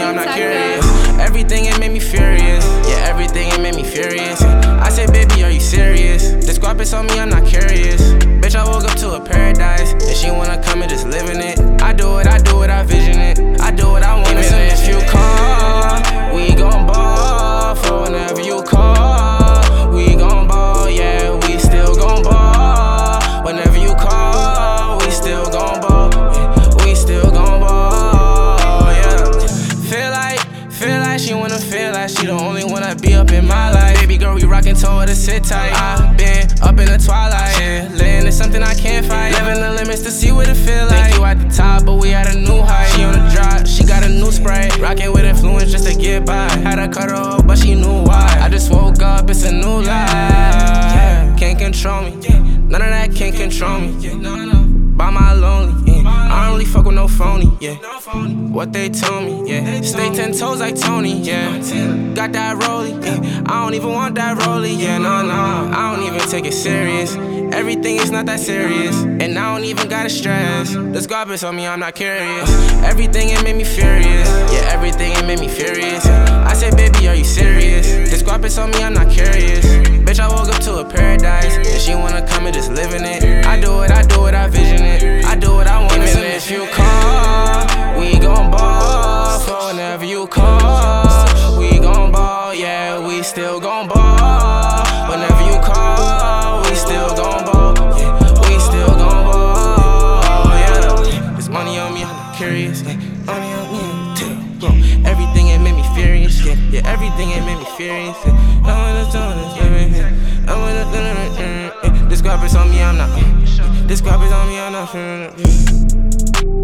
I'm not curious. Everything it made me furious. Yeah, everything it made me furious. I said, baby, are you serious? This guapess on me, I'm not curious. Bitch, I woke up to a paradise, and she wanna come and just live in it. I do it, I vision it. I do what I want. Listen, if you call, we gon' ball. For whenever you call, we gon' ball. Yeah, we still gon' ball. Whenever you call, we still gon' ball. Yeah, we still gon' ball. Yeah. Feel like she wanna feel like she the only one that be up in my life. Baby girl, we rockin', told her to sit tight. I been up in the twilight, yeah. Laying is something I can't fight. Living the limits to see what it feel like. Think you at the top, but we at a new height. She on the drop, she got a new spray. Rockin' with influence just to get by. Had to cut her off, but she knew why. I just woke up, it's a new life. Can't control me, none of that can't control me. By my lonely, I don't really fuck with no phony, yeah. What they told me, yeah. Stay 10 toes like Tony, yeah. Got that rollie, yeah. I don't even want that rollie, yeah. No, I don't even take it serious. Everything is not that serious, and I don't even gotta stress. This guapess on me, I'm not curious. Everything it made me furious, yeah. Everything it made me furious. I said, baby, are you serious? This guapess on me, I'm not curious. Bitch, I woke up to a paradise, and she wanna come and just live in it. I do it, I vision it. I do what I want. Listen, if you call, we gon' ball. For whenever you call, we gon' ball. Yeah, we still gon' ball. Whenever you call, we still gon' ball. Yeah, we still gon' ball. Yeah, there's money on me, I'm not curious. Yeah, money on me, yeah. Everything it made me furious. Yeah, everything it made me furious. Yeah, I wanna do this, yeah. I wanna do this. This guapess on me, I'm not. This guapess on me, I'm not feeling it.